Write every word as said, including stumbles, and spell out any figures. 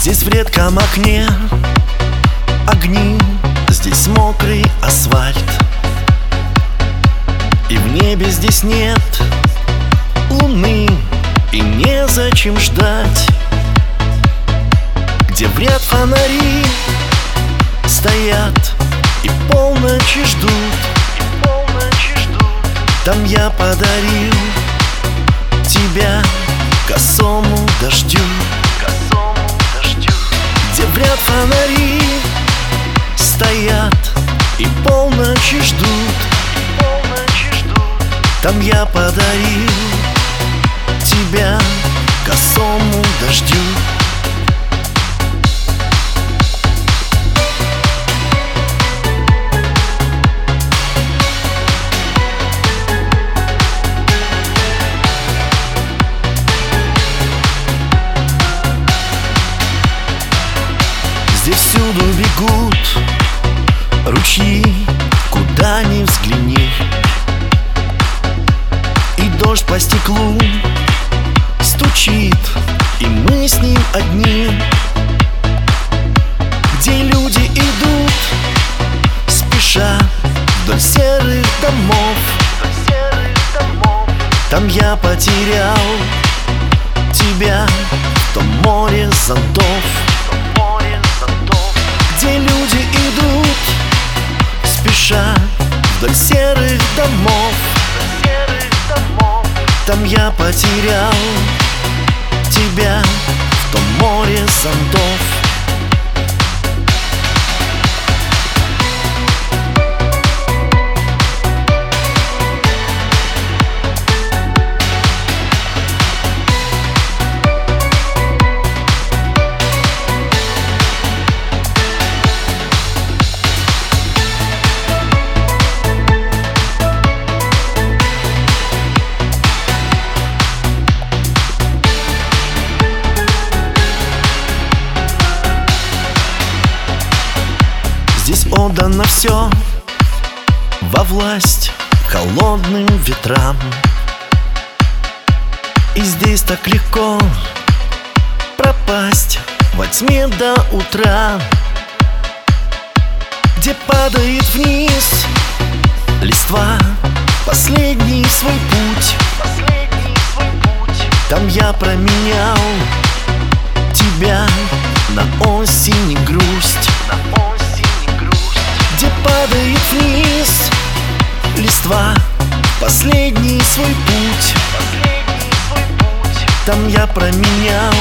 Здесь в редком окне огни, здесь мокрый асфальт, и в небе здесь нет луны, и незачем ждать. Где в ряд фонари стоят и полночи ждут, и полночи ждут. Там я подарил тебя косому дождю, косому дождю. Где в ряд фонари стоят и полночи ждут, и полночи ждут. Там я подарил тебя косому дождю. Здесь всюду бегут ручьи, куда ни взгляни, и дождь по стеклу стучит, и мы с ним одни. Где люди идут спеша вдоль серых домов, вдоль серых домов. Там я потерял тебя в том море зонтов, где люди идут спеша вдоль серых домов, вдоль серых домов. Там я потерял тебя в том море зонтов. Здесь отдано все во власть холодным ветрам, и здесь так легко пропасть во тьме до утра. Где падает вниз листва, последний свой путь, последний свой путь. Там я променял тебя на осень и грусть, на осень и грусть. Где падает вниз листва, последний свой путь, последний свой путь. Там я променял